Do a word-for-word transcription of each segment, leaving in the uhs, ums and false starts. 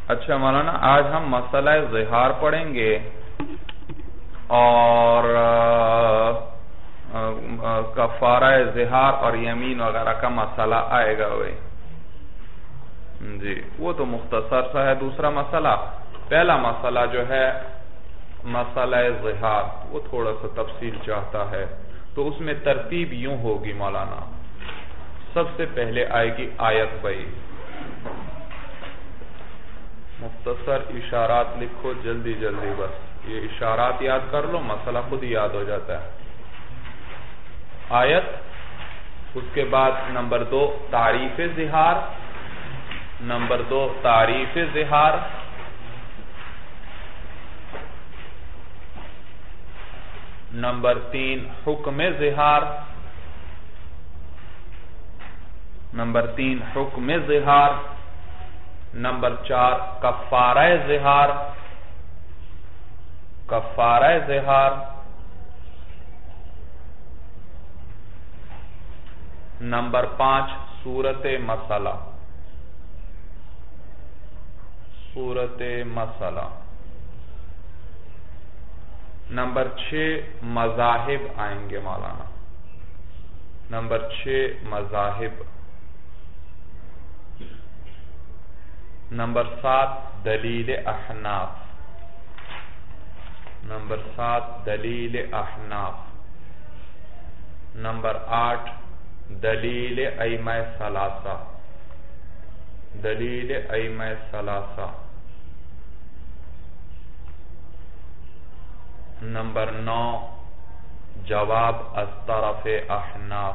اچھا مولانا، آج ہم مسئلہ ظہار پڑھیں گے اور کفارہ ظہار اور یمین وغیرہ کا مسئلہ آئے گا بھائی. جی وہ تو مختصر سا ہے دوسرا مسئلہ. پہلا مسئلہ جو ہے مسئلہ ظہار وہ تھوڑا سا تفصیل چاہتا ہے، تو اس میں ترتیب یوں ہوگی مولانا. سب سے پہلے آئے گی آیت بھائی. مختصر اشارات لکھو جلدی جلدی، بس یہ اشارات یاد کر لو، مسئلہ خود ہی یاد ہو جاتا ہے. آیت، اس کے بعد نمبر دو تعریف ظہار، نمبر دو تعریف ظہار، نمبر تین حکم ظہار، نمبر تین حکم ظہار، نمبر چار کفارہ ظہار، کفارہ ظہار، نمبر پانچ صورت مسئلہ، صورت مسئلہ، نمبر چھ مذاہب آئیں گے مولانا، نمبر چھ مذاہب، نمبر سات دلیل احناف، نمبر سات دلیل احناف، نمبر آٹھ دلیل ائمہ ثلاثہ، دلیل ائمہ ثلاثہ، نمبر نو جواب از طرف احناف،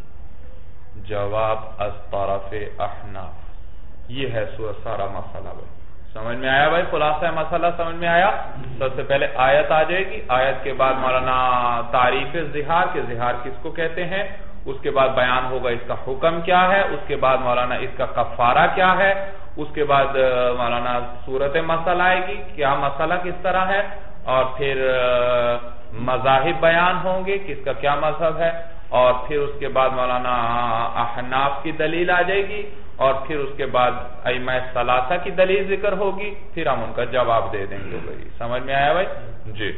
جواب از طرف احناف. یہ ہے سارا مسئلہ بھائی. سمجھ میں آیا بھائی؟ خلاصہ مسئلہ سمجھ میں آیا؟ سب سے پہلے آیت آ جائے گی، آیت کے بعد مولانا تعریف ظہار کے ظہار کس کو کہتے ہیں، اس کے بعد بیان ہوگا اس کا حکم کیا ہے، اس کے بعد مولانا اس کا کفارہ کیا ہے، اس کے بعد مولانا صورت مسئلہ آئے گی، کیا مسئلہ کس طرح ہے، اور پھر مذاہب بیان ہوں گے کس کا کیا مذہب ہے، اور پھر اس کے بعد مولانا احناف کی دلیل آ جائے گی، اور پھر اس کے بعد ائمہ ثلاثہ کی دلیل ذکر ہوگی، پھر ہم ان کا جواب دے دیں گے بھائی. سمجھ میں آیا بھائی؟ جی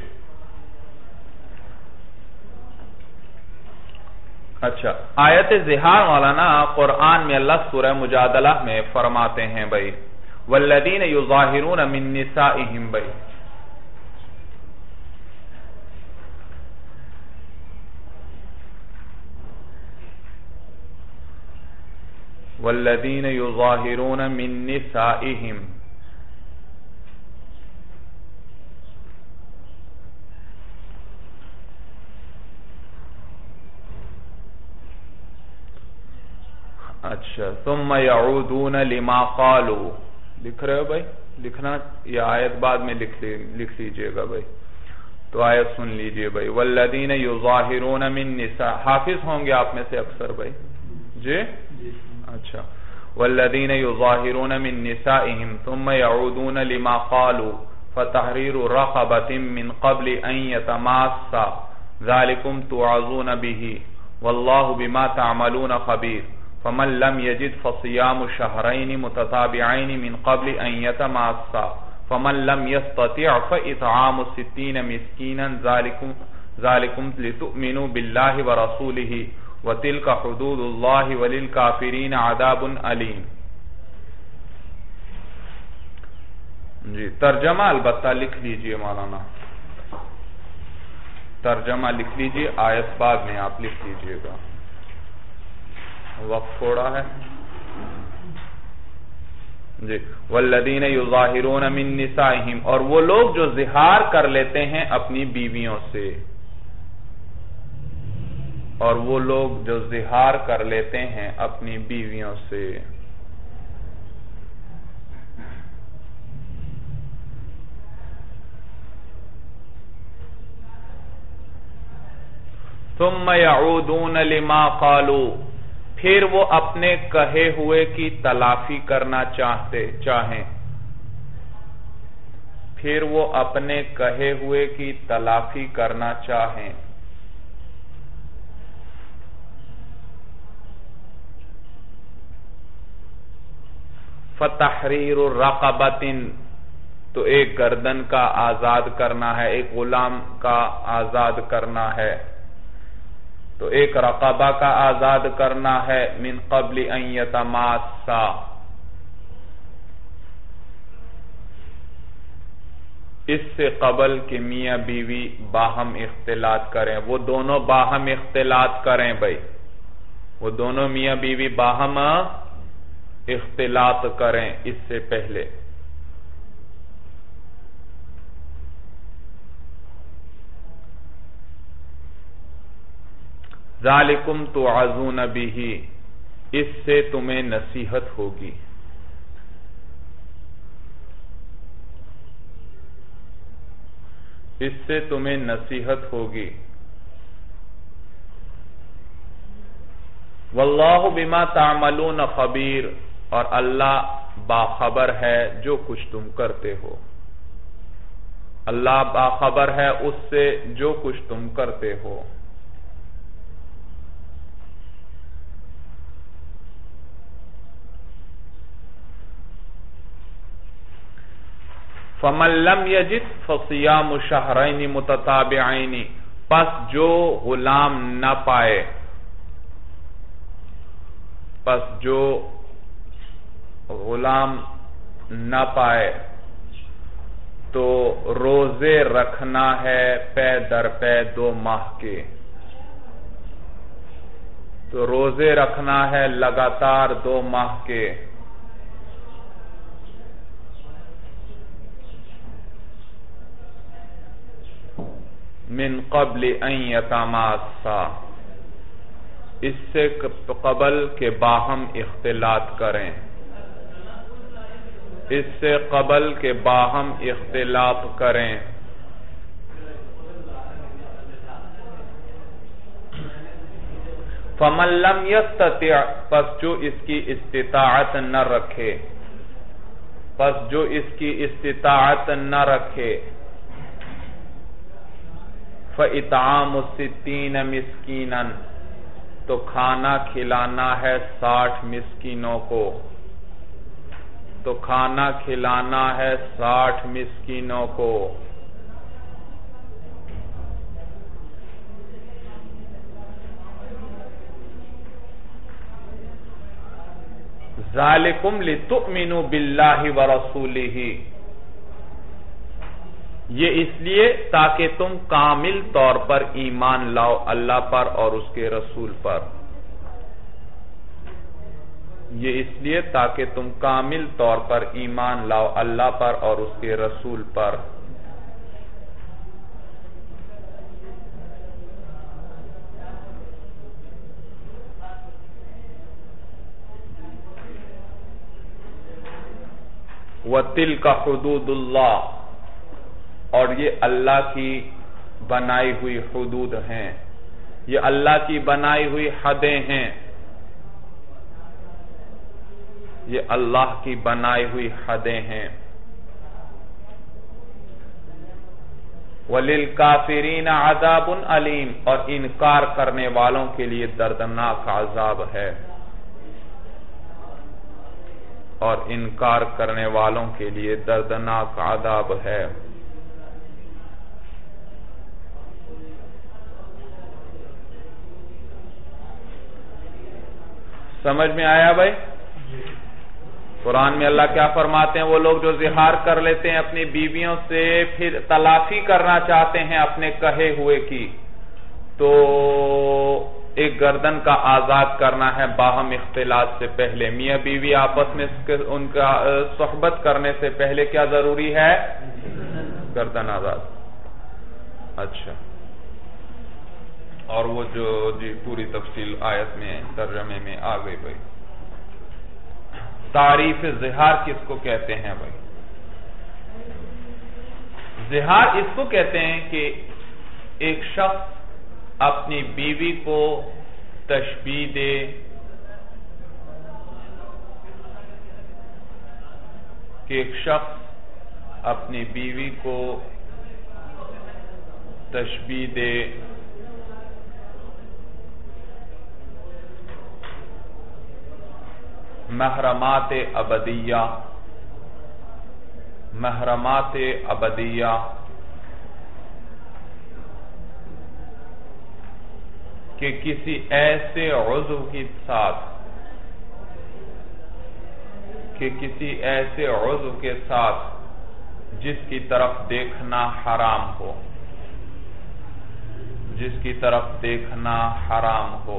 اچھا. آیت ظہار مولانا قرآن میں اللہ سورہ مجادلہ میں فرماتے ہیں بھائی والذین یظاہرون من نسائہم بھائی. والذین یظاہرون من نسائہم، اچھا ثم یعودون لما قالوا. لکھ رہے ہو بھائی؟ لکھنا، یہ آیت بعد میں لکھ لیجئے گا بھائی. تو آیت سن لیجئے بھائی والذین یظاہرون من نساء. حافظ ہوں گے آپ میں سے اکثر بھائی؟ جی اچھا. والذین یظاہرون من نسائہم ثم یعودون لما قالوا فتحریر رقبۃ من قبل ان یتماسا ذالکم توعظون به واللہ بما تعملون خبیر فمن لم يجد فصيام شهرين متتابعين من قبل ان يتماسا فمن لم يستطع فإطعام ستين مسكينا ذلكم ذلكم لتؤمنوا بالله ورسوله وتلك حدود الله وللكافرين عذاب أليم. جی ترجمہ البتہ لکھ لیجئے مولانا، ترجمہ لکھ لیجئے، آیت بعد میں آپ لکھ لیجئے گا، وقت تھوڑا ہے. جی والذین یظاہرون من نسائہم، اور وہ لوگ جو ظہار کر لیتے ہیں اپنی بیویوں سے، اور وہ لوگ جو ظہار کر لیتے ہیں اپنی بیویوں سے. ثم یعودون لما قالوا، پھر وہ اپنے کہے ہوئے کی تلافی کرنا چاہتے چاہیں پھر وہ اپنے کہے ہوئے کی تلافی کرنا چاہیں فتحریر الرقبۃ، تو ایک گردن کا آزاد کرنا ہے، ایک غلام کا آزاد کرنا ہے، تو ایک رقبہ کا آزاد کرنا ہے، من قبل ان یتماسا، اس سے قبل کہ میاں بیوی باہم اختلاط کریں، وہ دونوں باہم اختلاط کریں بھائی، وہ دونوں میاں بیوی باہم اختلاط کریں اس سے پہلے۔ ذالکم توعظون بہ، اس سے تمہیں نصیحت ہوگی، اس سے تمہیں نصیحت ہوگی۔ واللہ بما تعملون خبیر، اور اللہ باخبر ہے جو کچھ تم کرتے ہو، اللہ باخبر ہے اس سے جو کچھ تم کرتے ہو۔ فَمَن لَّمْ يَجِدْ فَصِيَامُ شَهْرَيْنِ مُتَتَابِعَيْنِ، پس جو غلام نہ پائے، پس جو غلام نہ پائے تو روزے رکھنا ہے پے در پے دو ماہ کے، تو روزے رکھنا ہے لگاتار دو ماہ کے۔ من قبل ان یتماسا، اس سے قبل کہ باہم اختلاط کریں، اس سے قبل کہ باہم اختلاط کریں۔ فمن لم یستطع، پس جو اس کی استطاعت نہ رکھے، پس جو اس کی استطاعت نہ رکھے، فَإِطْعَامُ السِّتِّينَ مِسْكِينًا، تو کھانا کھلانا ہے ساٹھ مسکینوں کو، تو کھانا کھلانا ہے ساٹھ مسکینوں کو۔ ذَلِكُمْ لِتُؤْمِنُوا بِاللَّهِ وَرَسُولِهِ، یہ اس لیے تاکہ تم کامل طور پر ایمان لاؤ اللہ پر اور اس کے رسول پر، یہ اس لیے تاکہ تم کامل طور پر ایمان لاؤ اللہ پر اور اس کے رسول پر۔ وَتِلْكَ حُدُودُ اللَّهِ، اور یہ اللہ کی بنائی ہوئی حدود ہیں، یہ اللہ کی بنائی ہوئی حدیں ہیں، یہ اللہ کی بنائی ہوئی حدیں ہیں۔ وَلِلْكَافِرِينَ عَذَابٌ عَلِيمٌ، اور انکار کرنے والوں کے لیے دردناک عذاب ہے، اور انکار کرنے والوں کے لیے دردناک عذاب ہے۔ سمجھ میں آیا بھائی؟ قرآن میں اللہ کیا فرماتے ہیں؟ وہ لوگ جو زہار کر لیتے ہیں اپنی بیویوں سے، پھر تلافی کرنا چاہتے ہیں اپنے کہے ہوئے کی، تو ایک گردن کا آزاد کرنا ہے باہم اختلاط سے پہلے۔ میاں بیوی آپس میں ان کا صحبت کرنے سے پہلے کیا ضروری ہے؟ گردن آزاد۔ اچھا، اور وہ جو جی پوری تفصیل آیت میں ترجمے میں آ گئی بھائی۔ تعریف زہار کس کو کہتے ہیں بھائی؟ زہار اس کو کہتے ہیں کہ ایک شخص اپنی بیوی کو تشبیہ دے، کہ ایک شخص اپنی بیوی کو تشبیہ دے محرمات ابدیہ، محرمات ابدیہ کہ کسی ایسے عضو کے ساتھ کہ کسی ایسے عضو کے ساتھ جس کی طرف دیکھنا حرام ہو، جس کی طرف دیکھنا حرام ہو۔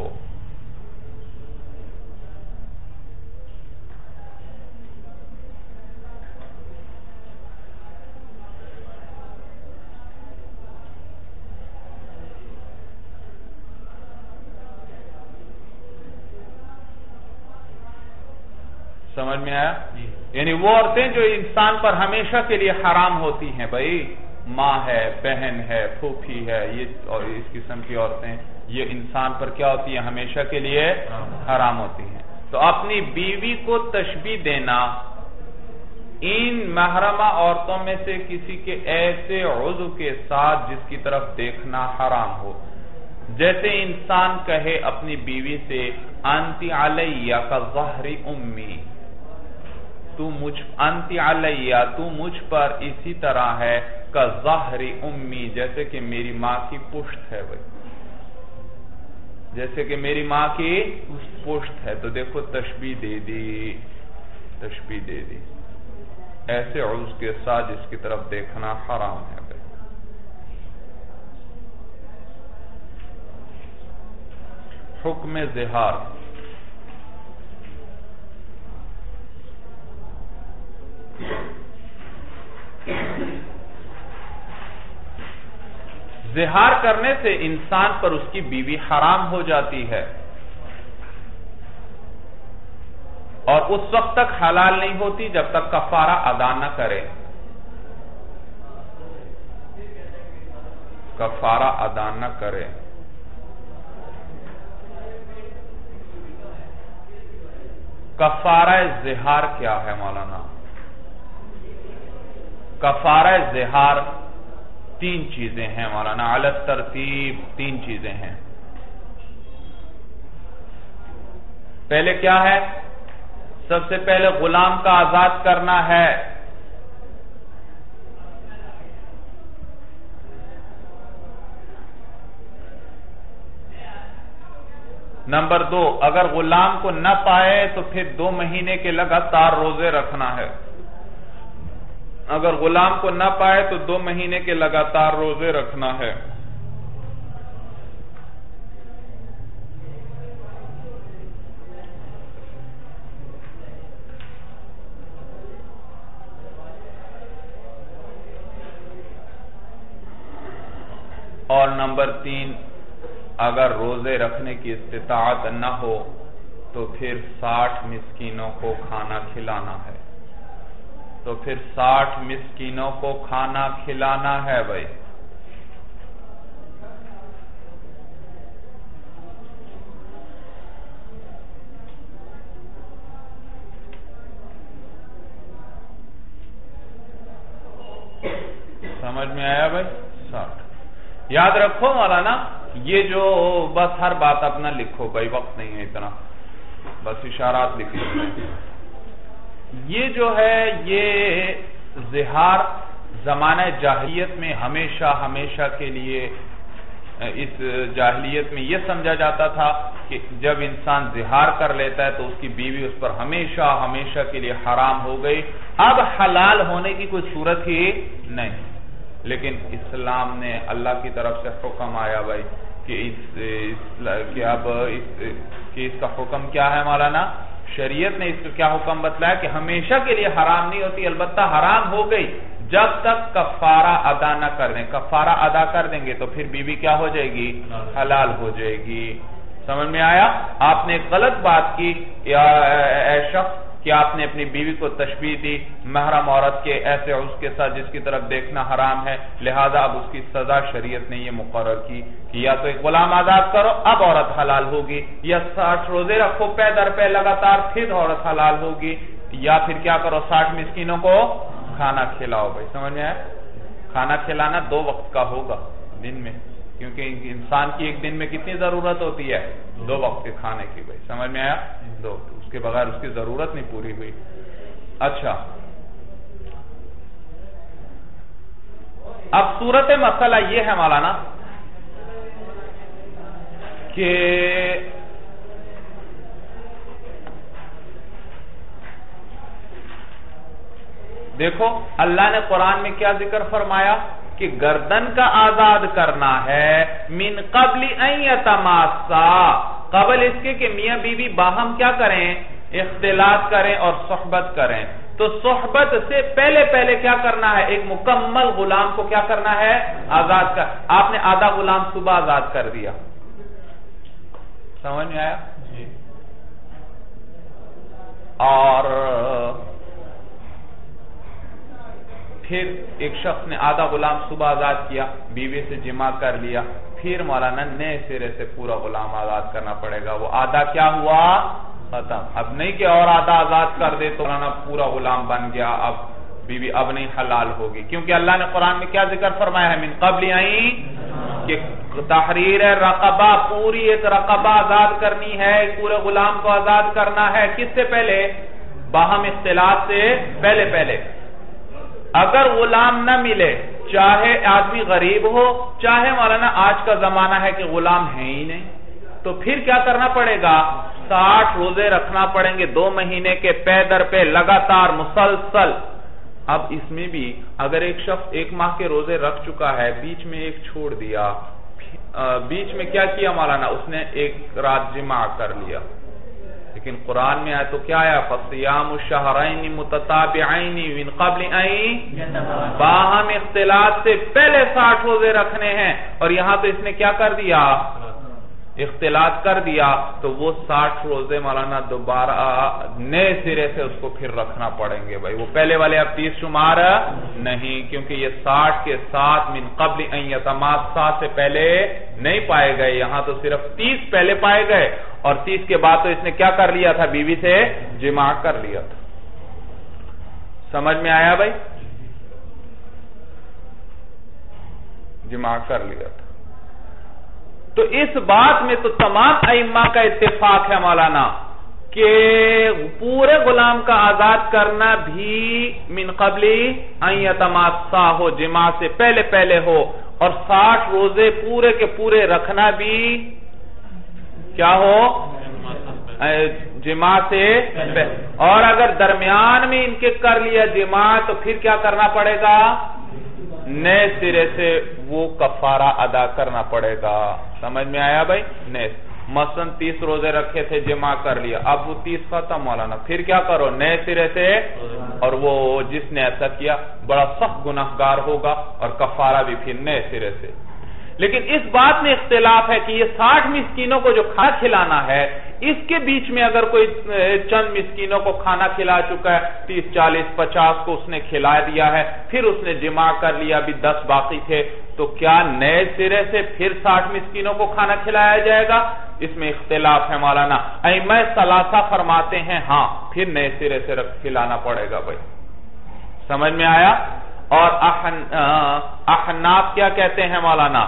سمجھ میں آیا؟ یعنی وہ عورتیں جو انسان پر ہمیشہ کے لیے حرام ہوتی ہیں، بھائی ماں ہے، بہن ہے، پھوپھی ہے، یہ اور اس قسم کی عورتیں یہ انسان پر کیا ہوتی ہیں؟ ہمیشہ کے لیے حرام ہوتی ہیں۔ تو اپنی بیوی کو تشبیہ دینا ان محرمہ عورتوں میں سے کسی کے ایسے عضو کے ساتھ جس کی طرف دیکھنا حرام ہو، جیسے انسان کہے اپنی بیوی سے انتی علیہ کا ظہر امی، تو مجھ انتی علیہ تو مجھ پر اسی طرح ہے کا ظہر امی، جیسے کہ میری ماں کی پشت ہے، بھائی جیسے کہ میری ماں کی پشت ہے۔ تو دیکھو تشبیہ دے دی، تشبیہ دے دی ایسے عضو کے ساتھ جس کی طرف دیکھنا حرام ہے۔ بھائی حکم زہار، زہار کرنے سے انسان پر اس کی بیوی حرام ہو جاتی ہے اور اس وقت تک حلال نہیں ہوتی جب تک کفارہ ادا نہ کرے، کفارہ ادا نہ کرے۔ کفارہ زہار کیا ہے مولانا؟ کفارہ زہار تین چیزیں ہیں مولانا، علی الترتیب تین چیزیں ہیں۔ پہلے کیا ہے؟ سب سے پہلے غلام کا آزاد کرنا ہے، نمبر دو اگر غلام کو نہ پائے تو پھر دو مہینے کے لگاتار روزے رکھنا ہے، اگر غلام کو نہ پائے تو دو مہینے کے لگاتار روزے رکھنا ہے۔ اور نمبر تین اگر روزے رکھنے کی استطاعت نہ ہو تو پھر ساٹھ مسکینوں کو کھانا کھلانا ہے، تو پھر ساٹھ مسکینوں کو کھانا کھلانا ہے۔ بھائی سمجھ میں آیا؟ بھائی ساٹھ یاد رکھو مولانا، یہ جو بس ہر بات اپنا لکھو بھائی، وقت نہیں ہے اتنا، بس اشارات لکھ لیتے۔ یہ جو ہے یہ زہار زمانہ جاہلیت میں ہمیشہ ہمیشہ کے لیے، اس جاہلیت میں یہ سمجھا جاتا تھا کہ جب انسان زہار کر لیتا ہے تو اس کی بیوی اس پر ہمیشہ ہمیشہ کے لیے حرام ہو گئی، اب حلال ہونے کی کوئی صورت ہی نہیں۔ لیکن اسلام نے اللہ کی طرف سے حکم آیا بھائی کہ اس کہ اب کہ اس کا حکم کیا ہے مولانا؟ شریعت نے اس کا کیا حکم بتلایا کہ ہمیشہ کے لیے حرام نہیں ہوتی، البتہ حرام ہو گئی جب تک کفارہ ادا نہ کر دیں۔ کفارہ ادا کر دیں گے تو پھر بیوی کیا ہو جائے گی؟ حلال ہو جائے گی۔ سمجھ میں آیا؟ آپ نے ایک غلط بات کی اے شخص کہ آپ نے اپنی بیوی کو تشبیہ دی محرم عورت کے ایسے عضو کے ساتھ جس کی طرف دیکھنا حرام ہے، لہذا اب اس کی سزا شریعت نے یہ مقرر کی کہ یا تو ایک غلام آزاد کرو اب عورت حلال ہوگی، یا ساٹھ روزے رکھو پے در پے لگاتار پھر عورت حلال ہوگی، یا پھر کیا کرو ساٹھ مسکینوں کو کھانا کھلاؤ۔ بھائی سمجھ میں آیا؟ کھانا کھلانا دو وقت کا ہوگا دن میں، کیونکہ انسان کی ایک دن میں کتنی ضرورت ہوتی ہے؟ دو وقت کے کھانے کی۔ بھائی سمجھ میں آیا؟ دو کے بغیر اس کی ضرورت نہیں پوری ہوئی. اچھا اب صورت مسئلہ یہ ہے مولانا کہ دیکھو اللہ نے قرآن میں کیا ذکر فرمایا کہ گردن کا آزاد کرنا ہے من قبل ان یتماسا، قبل اس کے کہ میاں بیوی باہم کیا کریں، اختلاط کریں اور صحبت کریں. تو صحبت سے پہلے پہلے کیا کرنا ہے، ایک مکمل غلام کو کیا کرنا ہے، آزاد کر. آپ نے آدھا غلام صبح آزاد کر دیا، سمجھ میں آیا؟ جی. اور پھر ایک شخص نے آدھا غلام صبح آزاد کیا، بیوی سے جمع کر لیا، پھر مولانا نئے سرے سے پورا غلام آزاد کرنا پڑے گا. وہ آدھا کیا ہوا، ختم. اب نہیں کہ اور آدھا آزاد کر دے تو مولانا پورا غلام بن گیا، اب بیوی اب نہیں حلال ہوگی. کیونکہ اللہ نے قرآن میں کیا ذکر فرمایا ہے، من قبل آئیں کہ تحریر رقبہ، پوری ایک رقبہ آزاد کرنی ہے، پورے غلام کو آزاد کرنا ہے. کس سے پہلے، باہم اختلاط سے پہلے پہلے. اگر غلام نہ ملے، چاہے آدمی غریب ہو، چاہے مولانا آج کا زمانہ ہے کہ غلام ہے ہی نہیں، تو پھر کیا کرنا پڑے گا، ساٹھ روزے رکھنا پڑیں گے، دو مہینے کے پے در پہ لگاتار مسلسل. اب اس میں بھی اگر ایک شخص ایک ماہ کے روزے رکھ چکا ہے، بیچ میں ایک چھوڑ دیا، بیچ میں کیا کیا مولانا، اس نے ایک رات جمع کر لیا. لیکن قرآن میں آئے تو کیا آیا، فَصِيَامُ الشَّهْرَيْنِ مُتَتَابِعَيْنِ مِن قَبْلِ أَن، باہم اختلاط سے پہلے ساٹھ روزے رکھنے ہیں. اور یہاں تو اس نے کیا کر دیا، اختلاط کر دیا، تو وہ ساٹھ روزے مولانا دوبارہ نئے سرے سے اس کو پھر رکھنا پڑیں گے. بھائی وہ پہلے والے اب تیس شمار نہیں، کیونکہ یہ ساٹھ کے ساتھ من قبل ان یتماسا سے پہلے نہیں پائے گئے، یہاں تو صرف تیس پہلے پائے گئے، اور تیس کے بعد تو اس نے کیا کر لیا تھا، بیوی سے جماع کر لیا تھا. سمجھ میں آیا بھائی، جماع کر لیا تھا. تو اس بات میں تو تمام ائمہ کا اتفاق ہے مولانا کہ پورے غلام کا آزاد کرنا بھی من قبل ان یتماسا ہو، جماع سے پہلے پہلے ہو، اور ساٹھ روزے پورے کے پورے رکھنا بھی کیا ہو، جماع سے پہلے. اور اگر درمیان میں ان کے کر لیا جماع تو پھر کیا کرنا پڑے گا، نئے سرے سے وہ کفارہ ادا کرنا پڑے گا. سمجھ میں آیا بھائی؟ نئے مثلا تیس روزے رکھے تھے، جمع کر لیا، اب وہ تیس ختم مولانا، پھر کیا کرو، نئے سرے سے. اور وہ جس نے ایسا کیا بڑا سخت گناہگار ہوگا، اور کفارہ بھی پھر نئے سرے سے. لیکن اس بات میں اختلاف ہے کہ یہ ساٹھ مسکینوں کو جو کھانا کھلانا ہے، اس کے بیچ میں اگر کوئی چند مسکینوں کو کھانا کھلا چکا ہے، تیس چالیس پچاس کو اس نے کھلا دیا ہے، پھر اس نے جمع کر لیا، ابھی دس باقی تھے، تو کیا نئے سرے سے پھر ساٹھ مسکینوں کو کھانا کھلایا جائے گا؟ اس میں اختلاف ہے مولانا. ائمہ ثلاثہ فرماتے ہیں ہاں پھر نئے سرے سے کھلانا پڑے گا. بھائی سمجھ میں آیا؟ اور احناف کیا کہتے ہیں مولانا؟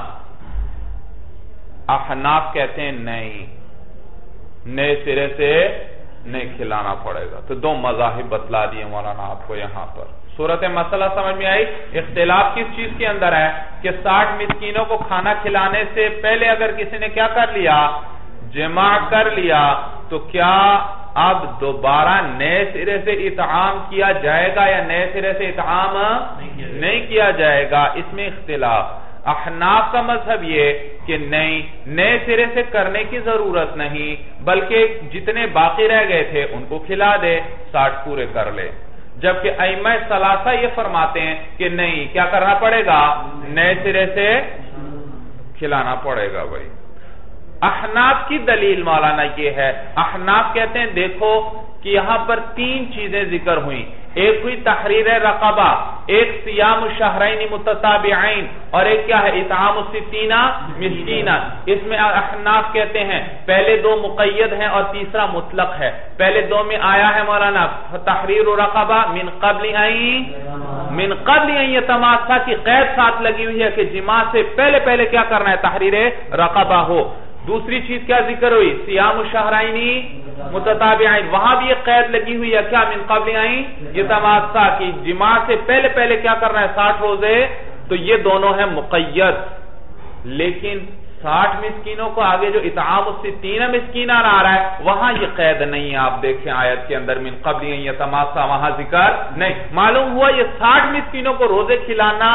احناف کہتے ہیں نہیں، نئے سرے سے نہیں کھلانا پڑے گا. تو دو مذاہب بتلا دیے مولانا آپ کو یہاں پر. صورت مسئلہ سمجھ میں آئی؟ اختلاف کس چیز کے اندر ہے کہ ساٹھ مسکینوں کو کھانا کھلانے سے پہلے اگر کسی نے کیا کر لیا، جمع کر لیا، تو کیا اب دوبارہ نئے سرے سے اطعام کیا جائے گا یا نئے سرے سے اطعام نہیں کیا جائے گا؟ اس میں اختلاف. احناف کا مذہب یہ کہ نہیں، نئے سرے سے کرنے کی ضرورت نہیں، بلکہ جتنے باقی رہ گئے تھے ان کو کھلا دے، ساٹھ پورے کر لے. جبکہ ائمہ ثلاثہ یہ فرماتے ہیں کہ نہیں، کیا کرنا پڑے گا، نئے سرے سے کھلانا پڑے گا. بھائی احناف کی دلیل مولانا یہ ہے، احناف کہتے ہیں دیکھو کہ یہاں پر تین چیزیں ذکر ہوئیں، ایک ہوئی تحریر رقبہ، ایک صیام الشہرین متتابعین، اور ایک کیا ہے، اطعام ستین مسکینا. اس میں احناف کہتے ہیں پہلے دو مقید ہیں اور تیسرا مطلق ہے. پہلے دو میں آیا ہے مولانا تحریر رقبہ من قبل این من قبل ان یتماسا کی قید ساتھ لگی ہوئی ہے کہ جماع سے پہلے پہلے کیا کرنا ہے، تحریر رقبہ ہو. دوسری چیز کیا ذکر ہوئی؟ صیام الشہرین متتابعین، وہاں بھی ایک قید لگی ہوئی ہے کیا؟ من قبل ان یتماسا، کی جماع سے پہلے پہلے کیا کرنا ہے؟ ساٹھ روزے. تو یہ دونوں ہیں مقید. لیکن ساٹھ مسکینوں کو آگے جو اطعام الستین مسکینہ آ رہا ہے وہاں یہ قید نہیں ہے. آپ دیکھیں آیت کے اندر من قبل ان یتماسا وہاں ذکر نہیں. معلوم ہوا یہ ساٹھ مسکینوں کو روزے کھلانا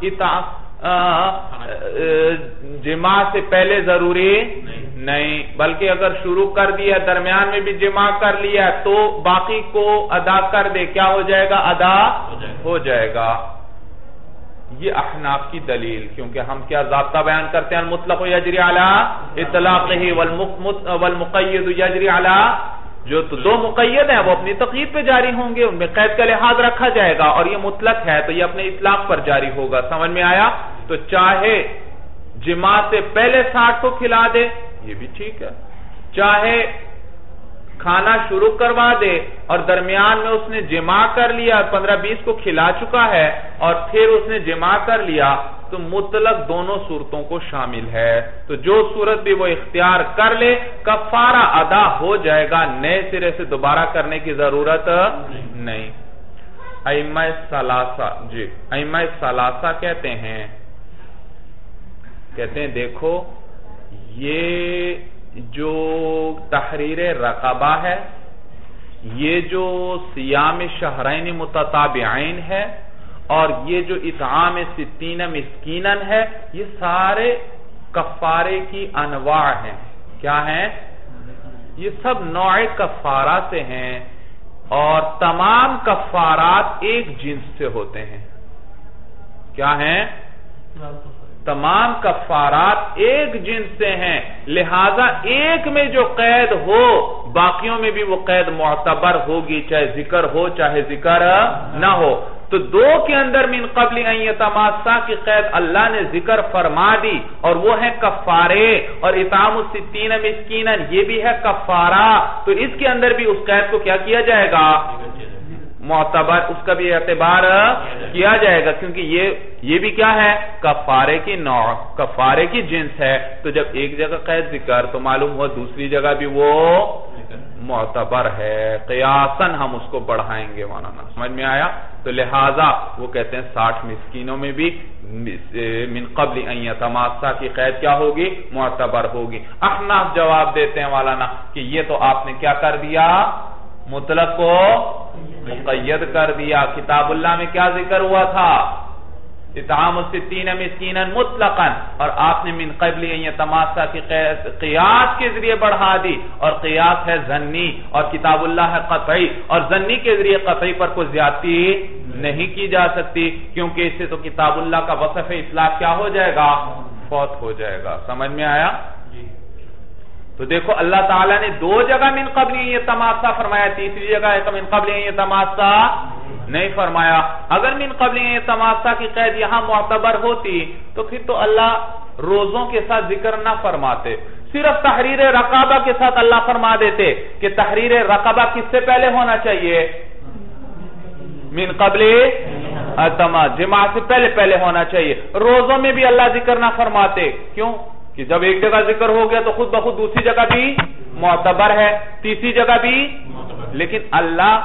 جماع سے پہلے ضروری نہیں، بلکہ اگر شروع کر دیا درمیان میں بھی جماع کر لیا تو باقی کو ادا کر دے، کیا ہو جائے گا؟ ادا ہو جائے گا. یہ احناف کی دلیل، کیونکہ ہم کیا ضابطہ بیان کرتے ہیں؟ المطلق یجری علی اطلاقہ والمقید یجری علی، جو تو دو مقید ہیں وہ اپنی تقیید پہ جاری ہوں گے، ان میں قید کا لحاظ رکھا جائے گا، اور یہ مطلق ہے تو یہ اپنے اطلاق پر جاری ہوگا. سمجھ میں آیا؟ تو چاہے جماع سے پہلے ساٹھ کو کھلا دے یہ بھی ٹھیک ہے، چاہے کھانا شروع کروا دے اور درمیان میں اس نے جماع کر لیا، پندرہ بیس کو کھلا چکا ہے اور پھر اس نے جماع کر لیا، تو مطلق دونوں صورتوں کو شامل ہے. تو جو صورت بھی وہ اختیار کر لے کفارہ ادا ہو جائے گا، نئے سرے سے دوبارہ کرنے کی ضرورت نہیں. ائمہ ثلاثہ جی ائمہ ثلاثہ کہتے ہیں کہتے ہیں دیکھو یہ جو تحریر رقبہ ہے، یہ جو صیام شہرین متتابعین ہے، اور یہ جو اطعام ستین مسکینن ہے، یہ سارے کفارے کی انواع ہیں. کیا ہیں؟ یہ سب نوع کفارہ سے ہیں، اور تمام کفارات ایک جنس سے ہوتے ہیں. کیا ہیں؟ تمام کفارات ایک جنس سے ہیں، لہذا ایک میں جو قید ہو باقیوں میں بھی وہ قید معتبر ہوگی، چاہے ذکر ہو چاہے ذکر نہ ہو. تو دو کے اندر من قبل ان یتماسا کی قید اللہ نے ذکر فرما دی، اور وہ ہے کفارے، اور اطعام الستین مسکینا یہ بھی ہے کفارہ. تو اس کے اندر بھی اس قید کو کیا کیا جائے گا؟ معتبر، اس کا بھی اعتبار کیا جائے گا، کیونکہ یہ یہ بھی کیا ہے؟ کفارے کی نوع، کفارے کی جنس ہے. تو جب ایک جگہ قید ذکر تو معلوم ہوا دوسری جگہ بھی وہ معتبر ہے، قیاساً ہم اس کو بڑھائیں گے. مولانا سمجھ میں آیا؟ تو لہٰذا وہ کہتے ہیں ساٹھ مسکینوں میں بھی من قبل ان یتماسا کی قید کیا ہوگی؟ معتبر ہوگی. احناف جواب دیتے ہیں مولانا کہ یہ تو آپ نے کیا کر دیا؟ مطلق کو مقید کر دیا. کتاب اللہ میں کیا ذکر ہوا تھا؟ اطعام الستین مسکینا مطلقا، اور آپ نے من قبل ان یتماسا کی قیاس کے ذریعے بڑھا دی، اور قیاس ہے ظنی اور کتاب اللہ ہے قطعی، اور ظنی کے ذریعے قطعی پر کوئی زیادتی نہیں کی جا سکتی، کیونکہ اس سے تو کتاب اللہ کا وصف اطلاق کیا ہو جائے گا؟ فوت ہو جائے گا. سمجھ میں آیا؟ تو دیکھو اللہ تعالیٰ نے دو جگہ من قبل ان یتماسا فرمایا، تیسری جگہ ہے کہ من قبل ان یتماسا نہیں فرمایا. اگر من قبل ان یتماسا کی قید یہاں معتبر ہوتی تو پھر تو اللہ روزوں کے ساتھ ذکر نہ فرماتے، صرف تحریر رقبہ کے ساتھ اللہ فرما دیتے کہ تحریر رقبہ کس سے پہلے ہونا چاہیے؟ من قبل اتما، جماع سے پہلے پہلے ہونا چاہیے. روزوں میں بھی اللہ ذکر نہ فرماتے، کیوں؟ کہ جب ایک جگہ ذکر ہو گیا تو خود بخود دوسری جگہ بھی معتبر ہے، تیسری جگہ بھی. لیکن اللہ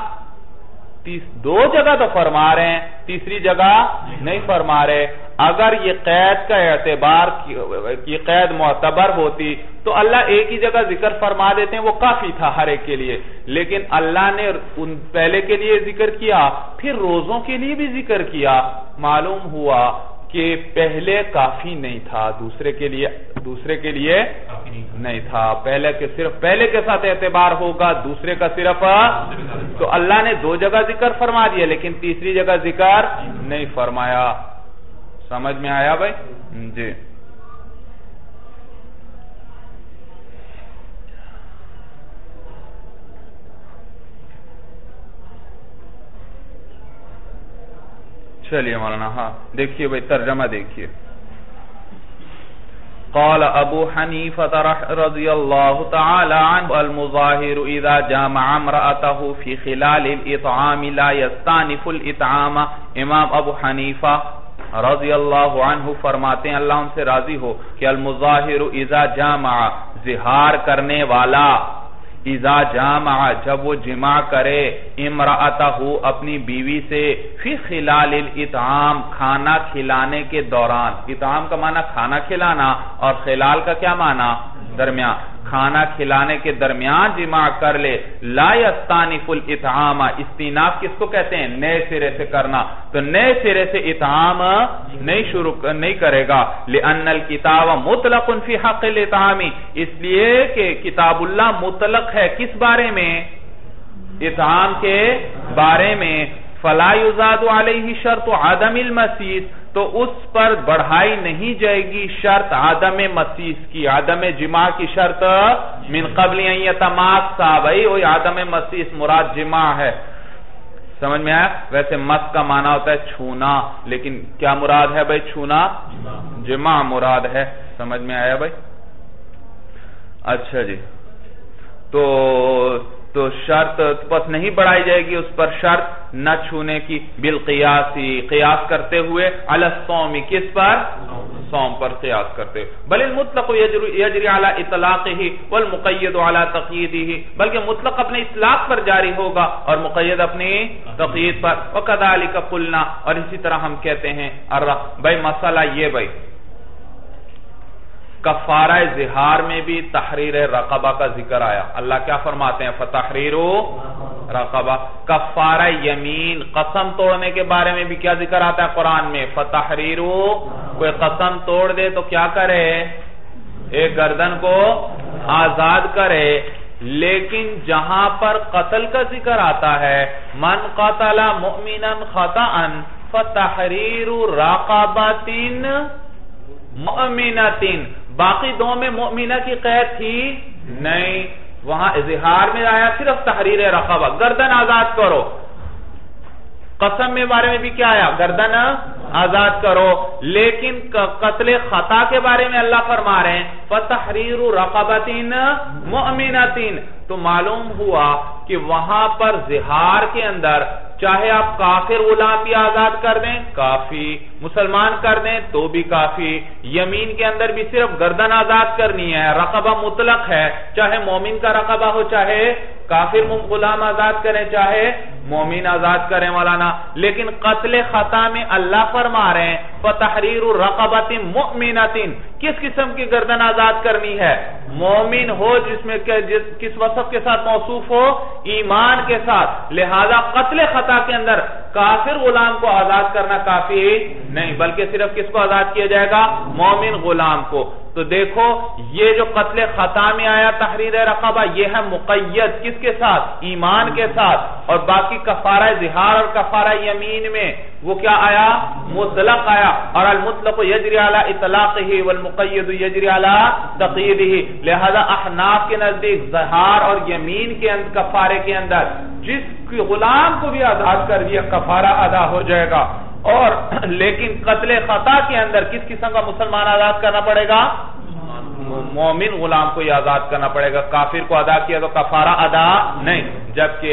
دو جگہ تو فرما رہے ہیں، تیسری جگہ نہیں فرما رہے. اگر یہ قید کا اعتبار کی قید معتبر ہوتی تو اللہ ایک ہی جگہ ذکر فرما دیتے ہیں، وہ کافی تھا ہر ایک کے لیے. لیکن اللہ نے ان پہلے کے لیے ذکر کیا، پھر روزوں کے لیے بھی ذکر کیا. معلوم ہوا کہ پہلے کافی نہیں تھا، دوسرے کے لیے دوسرے کے لیے نہیں تھا. پہلے کے صرف پہلے کے ساتھ اعتبار ہوگا، دوسرے کا صرف. تو اللہ نے دو جگہ ذکر فرما دیا لیکن تیسری جگہ ذکر نہیں فرمایا. سمجھ میں آیا بھائی؟ جی. چلیے مولانا، ہاں دیکھیے بھائی ترجمہ دیکھیے. قال ابو حنیفہ رضی اللہ تعالی عنہ المظاہر اذا جامع امرأته في خلال الاطعام لا يستانف الاطعام. امام ابو حنیفہ رضی اللہ عنہ فرماتے ہیں اللہ ان سے راضی ہو کہ المظاہر اذا جامع ظہار کرنے والا اذا جامع جب وہ جماع کرے امرأتہ اپنی بیوی سے فی خلال الاطعام کھانا کھلانے کے دوران، اطعام کا معنی کھانا کھلانا اور خلال کا کیا معنی درمیان، کھانا کھلانے کے درمیان جماع کر لے، لا یستانف الاطعام، استیناف کس کو کہتے ہیں نئے سرے سے کرنا، تو نئے سرے سے اطعام نہیں شروع نہیں کرے گا، لأن الکتاب مطلق فی حق الاطعام، اس لیے کہ کتاب اللہ مطلق ہے کس بارے میں، اطعام کے بارے میں، فلا یزاد علیہ شرط عدم المسیس، تو اس پر بڑھائی نہیں جائے گی شرط عدم مسیس کی، عدم جماع کی شرط، من قبل ان یتماسا، بھائی وہی عدم مسیس مراد جماع ہے، سمجھ میں آیا؟ ویسے مس کا معنی ہوتا ہے چھونا، لیکن کیا مراد ہے بھائی چھونا؟ جماع مراد ہے، سمجھ میں آیا بھائی؟ اچھا جی، تو تو شرط پس نہیں بڑھائی جائے گی اس پر شرط نہ چھونے کی، بالقیاسی قیاس کرتے ہوئے، علی الصوم کس پر؟ صوم پر قیاس کرتے ہوئے، بل المطلق یجری علی اطلاقہ والمقید علی تقییدہ، بلکہ مطلق اپنے اطلاق پر جاری ہوگا اور مقید اپنی تقیید پر، وکذالک قلنا، اور اسی طرح ہم کہتے ہیں بھائی مسئلہ یہ بھائی کفارہ ظہار میں بھی تحریر رقبہ کا ذکر آیا، اللہ کیا فرماتے ہیں فتحریر رقبہ، کفارہ یمین قسم توڑنے کے بارے میں بھی کیا ذکر آتا ہے قرآن میں، فتحریر، کوئی قسم توڑ دے تو کیا کرے ایک گردن کو آزاد کرے، لیکن جہاں پر قتل کا ذکر آتا ہے من قتل مؤمنا خطأ فتحریر رقبۃ مؤمنۃ، باقی دو میں مؤمنہ کی قید تھی نہیں، وہاں اظہار میں آیا صرف تحریر رقبہ، گردن آزاد کرو، قسم میں بارے میں بھی کیا آیا گردن آزاد کرو، لیکن قتل خطا کے بارے میں اللہ فرما رہے ہیں فَتَحْرِيرُ رَقَبَةٍ مُؤْمِنَةٍ، تو معلوم ہوا کہ وہاں پر ظہار کے اندر چاہے آپ کافر غلام بھی آزاد کر دیں کافی، مسلمان کر دیں تو بھی کافی، یمین کے اندر بھی صرف گردن آزاد کرنی ہے، رقبہ مطلق ہے، چاہے مومن کا رقبہ ہو چاہے کافر غلام آزاد کریں چاہے مومن آزاد کریں مولانا، لیکن قتل خطا میں اللہ فرما رہے ہیں فَتَحْرِيرُ رَقَبَةٍ مُؤْمِنَةٍ، کس قسم کی گردن آزاد کرنی ہے، مومن ہو جس میں کس وصف کے ساتھ موصوف ہو، ایمان کے ساتھ، لہذا قتل خطا کے اندر کافر غلام کو آزاد کرنا کافی نہیں، بلکہ صرف کس کو آزاد کیا جائے گا مومن غلام کو، تو دیکھو یہ جو قتل خطا میں آیا تحریر رقبہ یہ ہے مقید کس کے ساتھ ایمان کے ساتھ، اور باقی کفارہ ظہار اور کفارہ یمین میں وہ کیا آیا مطلق آیا، اور المطلق یجری علی اطلاقہ والمقید یجری علی تقییدہ، لہذا احناف کے نزدیک ظہار اور یمین کے اندر کفارے کے اندر جس غلام کو بھی آزاد کر دیا کفارہ ادا ہو جائے گا، اور لیکن قتل خطا کے اندر کس قسم کا مسلمان آزاد کرنا پڑے گا مومن غلام کو ہی آزاد کرنا پڑے گا، کافر کو ادا کیا تو کفارہ ادا نہیں، جبکہ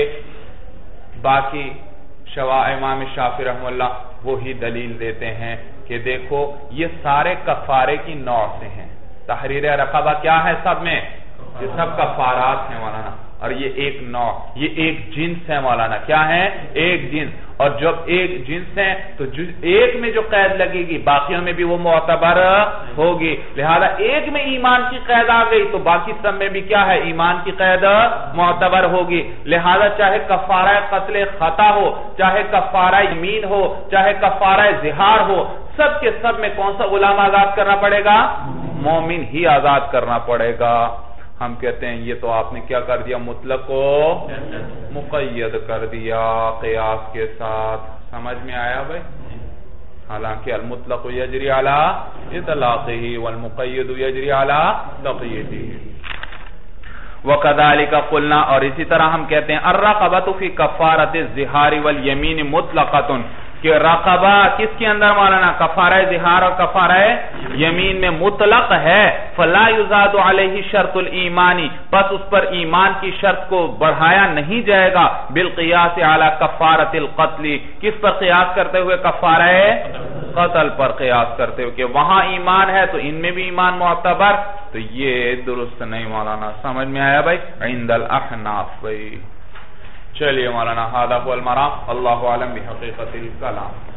باقی شوا امام شافعی رحمہ اللہ وہی دلیل دیتے ہیں کہ دیکھو یہ سارے کفارے کی نوع سے ہیں، تحریر رقبہ کیا ہے سب میں، یہ سب کفارات ہیں مولانا، اور یہ ایک نوع، یہ ایک جنس ہے مولانا، کیا ہے ایک جنس، اور جب ایک جنس ہے تو ایک میں جو قید لگے گی باقیوں میں بھی وہ معتبر ہوگی، لہذا ایک میں ایمان کی قید آ گئی تو باقی سب میں بھی کیا ہے ایمان کی قید معتبر ہوگی، لہذا چاہے کفارہ قتل خطا ہو، چاہے کفارہ یمین ہو، چاہے کفارہ ظہار ہو، سب کے سب میں کون سا غلام آزاد کرنا پڑے گا مومن ہی آزاد کرنا پڑے گا۔ ہم کہتے ہیں یہ تو آپ نے کیا کر دیا مطلق کو مقید کر دیا قیاس کے ساتھ، سمجھ میں آیا بھائی؟ حالانکہ المطلق یجری علی اطلاقہ والمقید یجری علی تقییدہ۔ وَكَذَلِكَ قُلْنَا، اور اسی طرح ہم کہتے ہیں الرقبۃ فی کفارۃ الظہار والیمین مطلقۃ، کہ رقبہ کس کے اندر مولانا کفارہ ظہار اور کفارہ یمین میں مطلق ہے، فلا یزاد علیہ شرط الایمانی، پس اس پر ایمان کی شرط کو بڑھایا نہیں جائے گا، بالقیاس علی کفارۃ القتل، کس پر قیاس کرتے ہوئے کفارہ قتل پر قیاس کرتے ہو کہ وہاں ایمان ہے تو ان میں بھی ایمان معتبر، تو یہ درست نہیں مولانا. سمجھ میں آیا بھائی؟ عند الاحناف بھائی. چلیے مولانا، ھذا هو المرام، اللہ اعلم بحقیقت الکلام.